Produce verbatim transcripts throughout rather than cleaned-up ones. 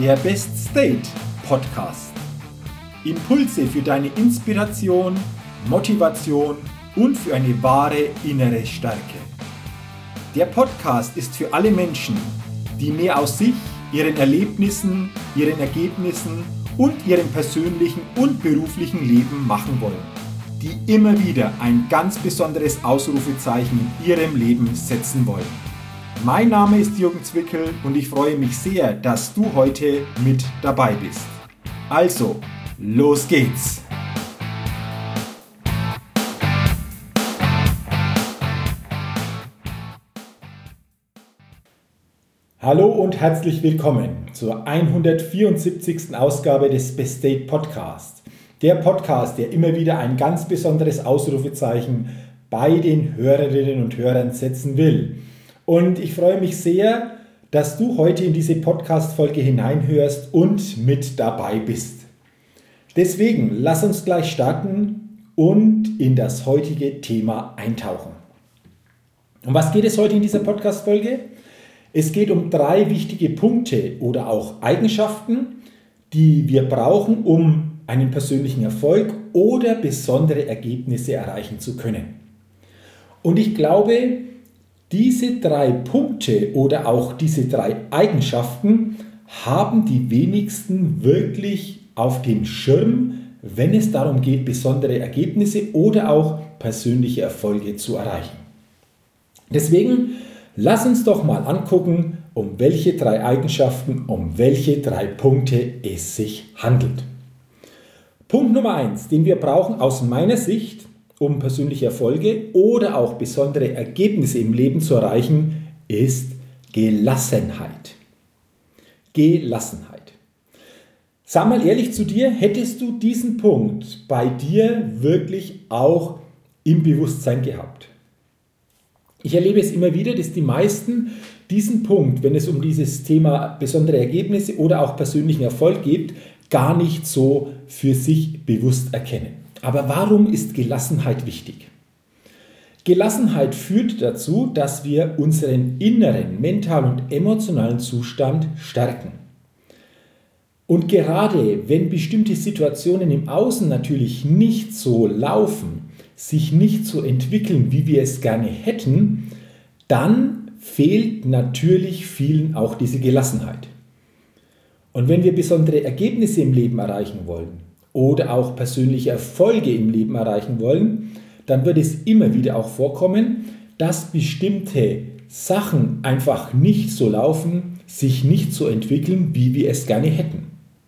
der Best State Podcast. Impulse für deine Inspiration, Motivation und für eine wahre innere Stärke. Der Podcast ist für alle Menschen, die mehr aus sich, ihren Erlebnissen, ihren Ergebnissen und ihrem persönlichen und beruflichen Leben machen wollen, die immer wieder ein ganz besonderes Ausrufezeichen in ihrem Leben setzen wollen. Mein Name ist Jürgen Zwickel und ich freue mich sehr, dass du heute mit dabei bist. Also, los geht's! Hallo und herzlich willkommen zur hundertvierundsiebzigsten Ausgabe des Best State Podcasts. Der Podcast, der immer wieder ein ganz besonderes Ausrufezeichen bei den Hörerinnen und Hörern setzen will. Und ich freue mich sehr, dass du heute in diese Podcast-Folge hineinhörst und mit dabei bist. Deswegen lass uns gleich starten und in das heutige Thema eintauchen. Um was geht es heute in dieser Podcast-Folge? Es geht um drei wichtige Punkte oder auch Eigenschaften, die wir brauchen, um einen persönlichen Erfolg oder besondere Ergebnisse erreichen zu können. Und ich glaube, diese drei Punkte oder auch diese drei Eigenschaften haben die wenigsten wirklich auf dem Schirm, wenn es darum geht, besondere Ergebnisse oder auch persönliche Erfolge zu erreichen. Deswegen lass uns doch mal angucken, um welche drei Eigenschaften, um welche drei Punkte es sich handelt. Punkt Nummer eins, den wir brauchen aus meiner Sicht, um persönliche Erfolge oder auch besondere Ergebnisse im Leben zu erreichen, ist Gelassenheit. Gelassenheit. Sag mal ehrlich zu dir, hättest du diesen Punkt bei dir wirklich auch im Bewusstsein gehabt? Ich erlebe es immer wieder, dass die meisten diesen Punkt, wenn es um dieses Thema besondere Ergebnisse oder auch persönlichen Erfolg geht, gar nicht so für sich bewusst erkennen. Aber warum ist Gelassenheit wichtig? Gelassenheit führt dazu, dass wir unseren inneren, mentalen und emotionalen Zustand stärken. Und gerade wenn bestimmte Situationen im Außen natürlich nicht so laufen, sich nicht so entwickeln, wie wir es gerne hätten, dann fehlt natürlich vielen auch diese Gelassenheit. Und wenn wir besondere Ergebnisse im Leben erreichen wollen oder auch persönliche Erfolge im Leben erreichen wollen, dann wird es immer wieder auch vorkommen, dass bestimmte Sachen einfach nicht so laufen, sich nicht so entwickeln, wie wir es gerne hätten.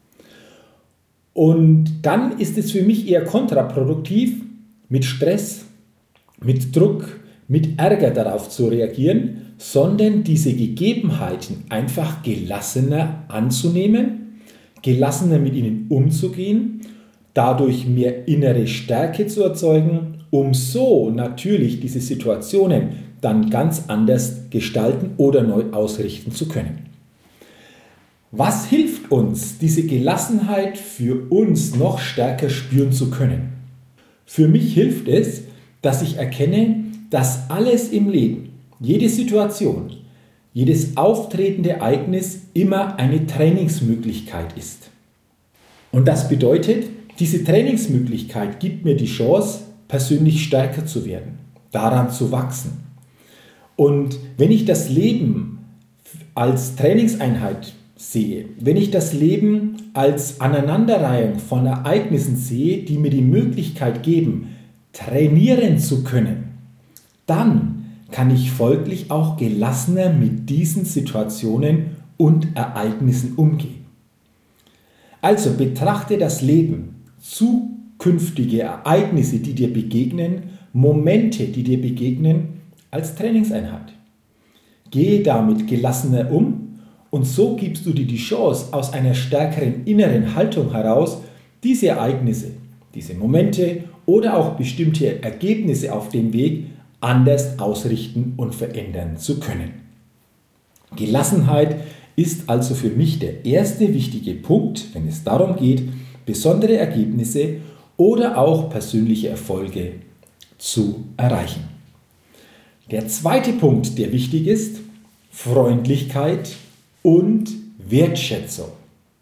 Und dann ist es für mich eher kontraproduktiv, mit Stress, mit Druck, mit Ärger darauf zu reagieren, sondern diese Gegebenheiten einfach gelassener anzunehmen, gelassener mit ihnen umzugehen, dadurch mehr innere Stärke zu erzeugen, um so natürlich diese Situationen dann ganz anders gestalten oder neu ausrichten zu können. Was hilft uns, diese Gelassenheit für uns noch stärker spüren zu können? Für mich hilft es, dass ich erkenne, dass alles im Leben, jede Situation, jedes auftretende Ereignis immer eine Trainingsmöglichkeit ist. Und das bedeutet, diese Trainingsmöglichkeit gibt mir die Chance, persönlich stärker zu werden, daran zu wachsen. Und wenn ich das Leben als Trainingseinheit sehe, wenn ich das Leben als Aneinanderreihung von Ereignissen sehe, die mir die Möglichkeit geben, trainieren zu können, dann kann ich folglich auch gelassener mit diesen Situationen und Ereignissen umgehen. Also betrachte das Leben, zukünftige Ereignisse, die dir begegnen, Momente, die dir begegnen, als Trainingseinheit. Gehe damit gelassener um. Und so gibst du dir die Chance, aus einer stärkeren inneren Haltung heraus diese Ereignisse, diese Momente oder auch bestimmte Ergebnisse auf dem Weg anders ausrichten und verändern zu können. Gelassenheit ist also für mich der erste wichtige Punkt, wenn es darum geht, besondere Ergebnisse oder auch persönliche Erfolge zu erreichen. Der zweite Punkt, der wichtig ist, Freundlichkeit und Wertschätzung.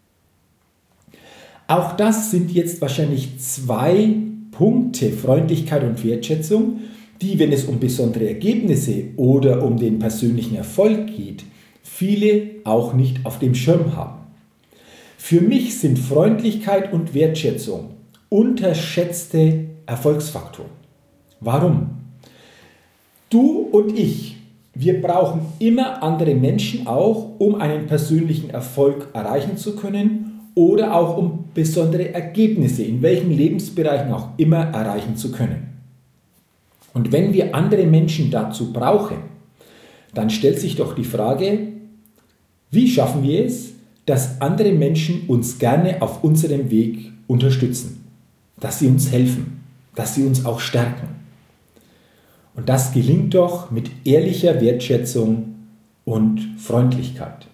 Auch das sind jetzt wahrscheinlich zwei Punkte, Freundlichkeit und Wertschätzung, die, wenn es um besondere Ergebnisse oder um den persönlichen Erfolg geht, viele auch nicht auf dem Schirm haben. Für mich sind Freundlichkeit und Wertschätzung unterschätzte Erfolgsfaktoren. Warum? Du und ich, wir brauchen immer andere Menschen auch, um einen persönlichen Erfolg erreichen zu können oder auch um besondere Ergebnisse in welchen Lebensbereichen auch immer erreichen zu können. Und wenn wir andere Menschen dazu brauchen, dann stellt sich doch die Frage, wie schaffen wir es, dass andere Menschen uns gerne auf unserem Weg unterstützen, dass sie uns helfen, dass sie uns auch stärken. Und das gelingt doch mit ehrlicher Wertschätzung und Freundlichkeit.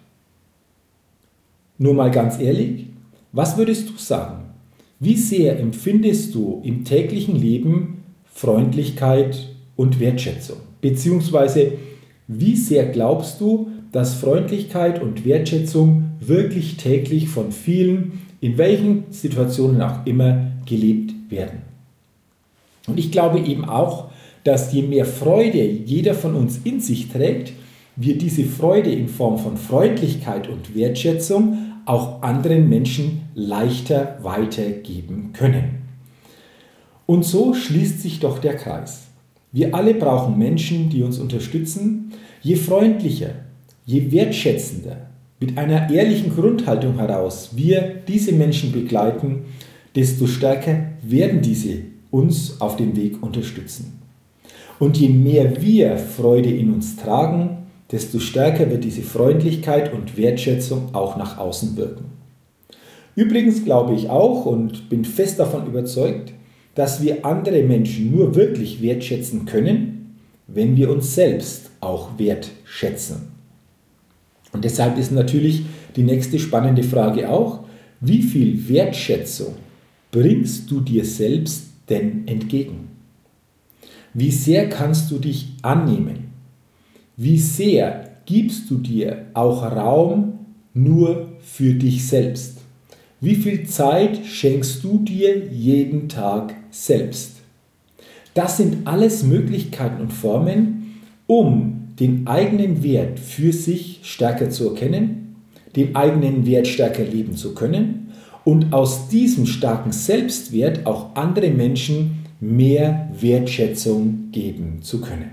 Nur mal ganz ehrlich, was würdest du sagen? Wie sehr empfindest du im täglichen Leben Freundlichkeit und Wertschätzung? Beziehungsweise, wie sehr glaubst du, dass Freundlichkeit und Wertschätzung wirklich täglich von vielen, in welchen Situationen auch immer, gelebt werden? Und ich glaube eben auch, dass je mehr Freude jeder von uns in sich trägt, wir diese Freude in Form von Freundlichkeit und Wertschätzung auch anderen Menschen leichter weitergeben können. Und so schließt sich doch der Kreis. Wir alle brauchen Menschen, die uns unterstützen. Je freundlicher, je wertschätzender, mit einer ehrlichen Grundhaltung heraus wir diese Menschen begleiten, desto stärker werden diese uns auf dem Weg unterstützen. Und je mehr wir Freude in uns tragen, desto stärker wird diese Freundlichkeit und Wertschätzung auch nach außen wirken. Übrigens glaube ich auch und bin fest davon überzeugt, dass wir andere Menschen nur wirklich wertschätzen können, wenn wir uns selbst auch wertschätzen. Und deshalb ist natürlich die nächste spannende Frage auch, wie viel Wertschätzung bringst du dir selbst denn entgegen? Wie sehr kannst du dich annehmen? Wie sehr gibst du dir auch Raum nur für dich selbst? Wie viel Zeit schenkst du dir jeden Tag selbst? Das sind alles Möglichkeiten und Formen, um den eigenen Wert für sich stärker zu erkennen, den eigenen Wert stärker leben zu können und aus diesem starken Selbstwert auch andere Menschen mehr Wertschätzung geben zu können.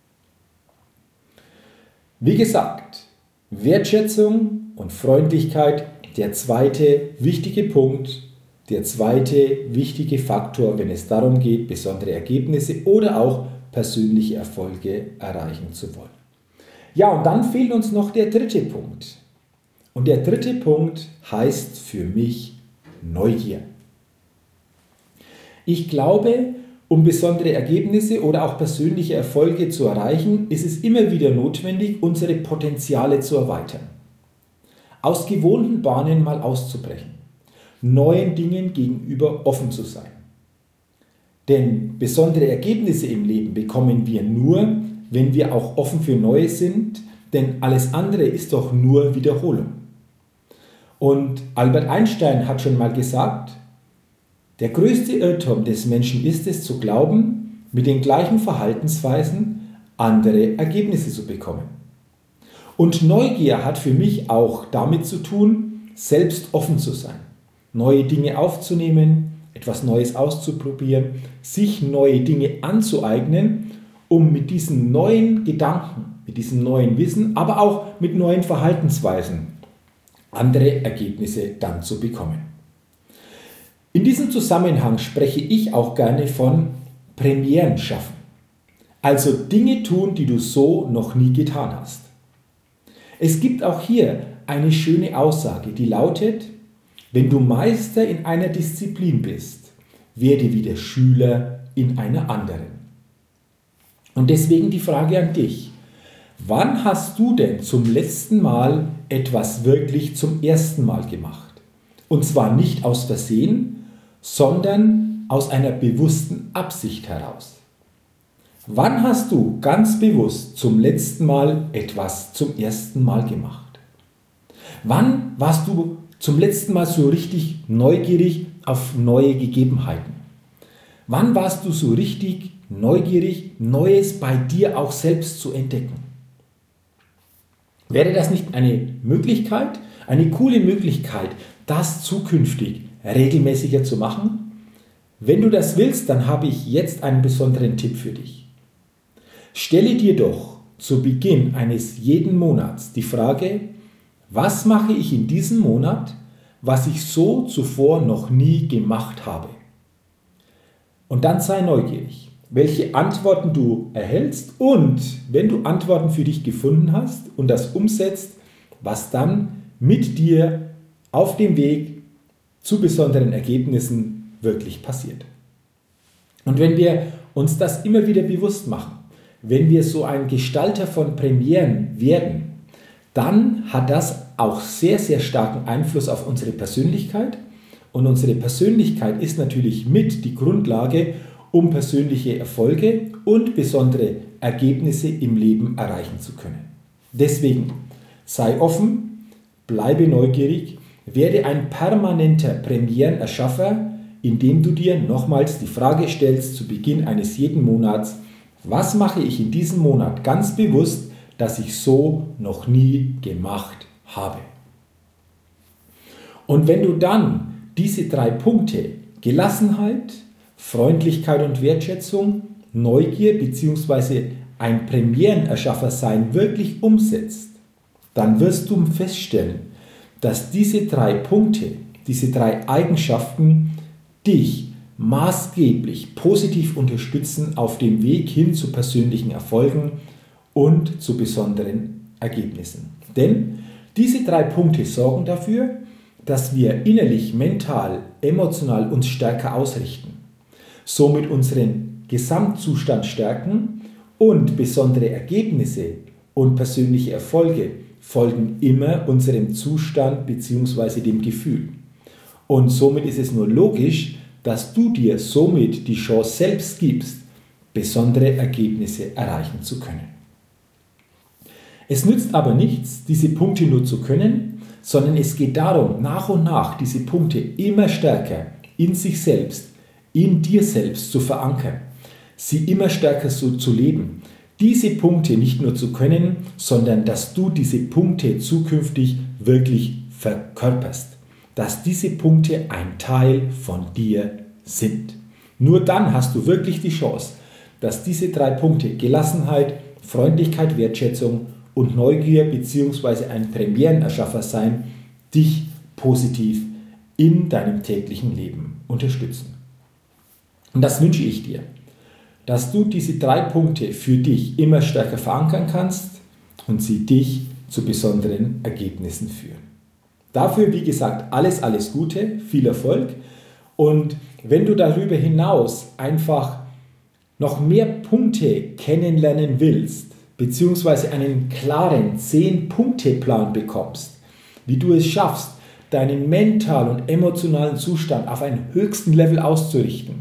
Wie gesagt, Wertschätzung und Freundlichkeit, der zweite wichtige Punkt, der zweite wichtige Faktor, wenn es darum geht, besondere Ergebnisse oder auch persönliche Erfolge erreichen zu wollen. Ja, und dann fehlt uns noch der dritte Punkt. Und der dritte Punkt heißt für mich Neugier. Ich glaube, um besondere Ergebnisse oder auch persönliche Erfolge zu erreichen, ist es immer wieder notwendig, unsere Potenziale zu erweitern. Aus gewohnten Bahnen mal auszubrechen, neuen Dingen gegenüber offen zu sein. Denn besondere Ergebnisse im Leben bekommen wir nur, wenn wir auch offen für Neues sind, denn alles andere ist doch nur Wiederholung. Und Albert Einstein hat schon mal gesagt, der größte Irrtum des Menschen ist es zu glauben, mit den gleichen Verhaltensweisen andere Ergebnisse zu bekommen. Und Neugier hat für mich auch damit zu tun, selbst offen zu sein, neue Dinge aufzunehmen, etwas Neues auszuprobieren, sich neue Dinge anzueignen, um mit diesen neuen Gedanken, mit diesem neuen Wissen, aber auch mit neuen Verhaltensweisen andere Ergebnisse dann zu bekommen. In diesem Zusammenhang spreche ich auch gerne von Premieren schaffen. Also Dinge tun, die du so noch nie getan hast. Es gibt auch hier eine schöne Aussage, die lautet, wenn du Meister in einer Disziplin bist, werde wieder Schüler in einer anderen. Und deswegen die Frage an dich, wann hast du denn zum letzten Mal etwas wirklich zum ersten Mal gemacht? Und zwar nicht aus Versehen, sondern aus einer bewussten Absicht heraus. Wann hast du ganz bewusst zum letzten Mal etwas zum ersten Mal gemacht? Wann warst du zum letzten Mal so richtig neugierig auf neue Gegebenheiten? Wann warst du so richtig neugierig, Neues bei dir auch selbst zu entdecken? Wäre das nicht eine Möglichkeit, eine coole Möglichkeit, das zukünftig regelmäßiger zu machen? Wenn du das willst, dann habe ich jetzt einen besonderen Tipp für dich. Stelle dir doch zu Beginn eines jeden Monats die Frage, was mache ich in diesem Monat, was ich so zuvor noch nie gemacht habe? Und dann sei neugierig, welche Antworten du erhältst und wenn du Antworten für dich gefunden hast und das umsetzt, was dann mit dir auf dem Weg zu besonderen Ergebnissen wirklich passiert. Und wenn wir uns das immer wieder bewusst machen, wenn wir so ein Gestalter von Premieren werden, dann hat das auch sehr, sehr starken Einfluss auf unsere Persönlichkeit. Und unsere Persönlichkeit ist natürlich mit die Grundlage, um persönliche Erfolge und besondere Ergebnisse im Leben erreichen zu können. Deswegen sei offen, bleibe neugierig, werde ein permanenter Premierenerschaffer, indem du dir nochmals die Frage stellst zu Beginn eines jeden Monats, was mache ich in diesem Monat ganz bewusst, das ich so noch nie gemacht habe. Und wenn du dann diese drei Punkte, Gelassenheit, Freundlichkeit und Wertschätzung, Neugier bzw. ein Premierenerschaffer sein wirklich umsetzt, dann wirst du feststellen, dass diese drei Punkte, diese drei Eigenschaften dich maßgeblich positiv unterstützen auf dem Weg hin zu persönlichen Erfolgen und zu besonderen Ergebnissen. Denn diese drei Punkte sorgen dafür, dass wir innerlich, mental, emotional uns stärker ausrichten, somit unseren Gesamtzustand stärken und besondere Ergebnisse und persönliche Erfolge folgen immer unserem Zustand bzw. dem Gefühl. Und somit ist es nur logisch, dass du dir somit die Chance selbst gibst, besondere Ergebnisse erreichen zu können. Es nützt aber nichts, diese Punkte nur zu können, sondern es geht darum, nach und nach diese Punkte immer stärker in sich selbst, in dir selbst zu verankern, sie immer stärker so zu leben, diese Punkte nicht nur zu können, sondern dass du diese Punkte zukünftig wirklich verkörperst, dass diese Punkte ein Teil von dir sind. Nur dann hast du wirklich die Chance, dass diese drei Punkte Gelassenheit, Freundlichkeit, Wertschätzung und Neugier bzw. ein Premierenerschaffer sein, dich positiv in deinem täglichen Leben unterstützen. Und das wünsche ich dir, dass du diese drei Punkte für dich immer stärker verankern kannst und sie dich zu besonderen Ergebnissen führen. Dafür, wie gesagt, alles, alles Gute, viel Erfolg. Und wenn du darüber hinaus einfach noch mehr Punkte kennenlernen willst, beziehungsweise einen klaren zehn-Punkte-Plan bekommst, wie du es schaffst, deinen mentalen und emotionalen Zustand auf einen höchsten Level auszurichten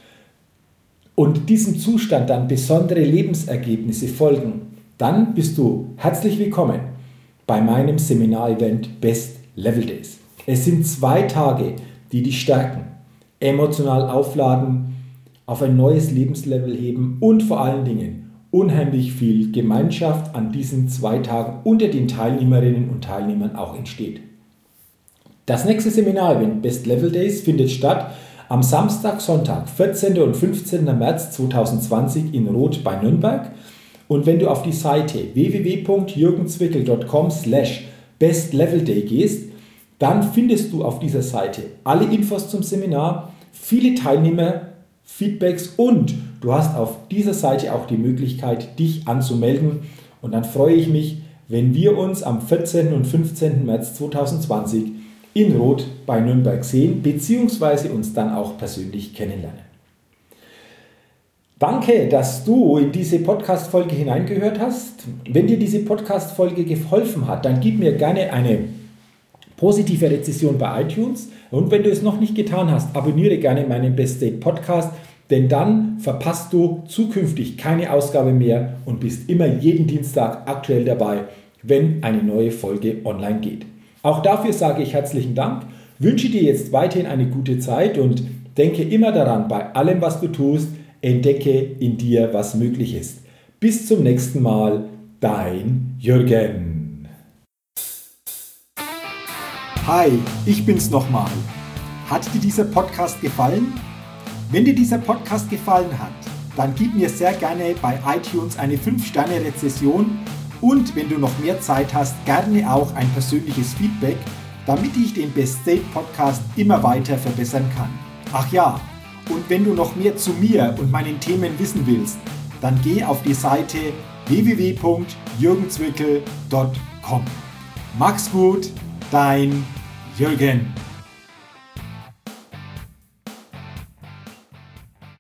und diesem Zustand dann besondere Lebensergebnisse folgen, dann bist du herzlich willkommen bei meinem Seminar-Event Best Level Days. Es sind zwei Tage, die dich stärken, emotional aufladen, auf ein neues Lebenslevel heben und vor allen Dingen unheimlich viel Gemeinschaft an diesen zwei Tagen unter den Teilnehmerinnen und Teilnehmern auch entsteht. Das nächste Seminar-Event Best Level Days findet statt am Samstag, Sonntag, vierzehnten und fünfzehnten März zweitausendzwanzig in Roth bei Nürnberg. Und wenn du auf die Seite w w w punkt jürgenzwickel punkt com slash best level day gehst, dann findest du auf dieser Seite alle Infos zum Seminar, viele Teilnehmer, Feedbacks und du hast auf dieser Seite auch die Möglichkeit, dich anzumelden. Und dann freue ich mich, wenn wir uns am vierzehnten und fünfzehnten März zweitausendzwanzig in Roth bei Nürnberg sehen, beziehungsweise uns dann auch persönlich kennenlernen. Danke, dass du in diese Podcast-Folge hineingehört hast. Wenn dir diese Podcast-Folge geholfen hat, dann gib mir gerne eine positive Rezession bei iTunes. Und wenn du es noch nicht getan hast, abonniere gerne meinen Best Day Podcast, denn dann verpasst du zukünftig keine Ausgabe mehr und bist immer jeden Dienstag aktuell dabei, wenn eine neue Folge online geht. Auch dafür sage ich herzlichen Dank, wünsche dir jetzt weiterhin eine gute Zeit und denke immer daran, bei allem, was du tust, entdecke in dir, was möglich ist. Bis zum nächsten Mal, dein Jürgen. Hi, ich bin's nochmal. Hat dir dieser Podcast gefallen? Wenn dir dieser Podcast gefallen hat, dann gib mir sehr gerne bei iTunes eine fünf Sterne Rezession und wenn du noch mehr Zeit hast, gerne auch ein persönliches Feedback, damit ich den Best State Podcast immer weiter verbessern kann. Ach ja, und wenn du noch mehr zu mir und meinen Themen wissen willst, dann geh auf die Seite w w w punkt jürgen zwickel punkt com. Mach's gut, dein Jürgen.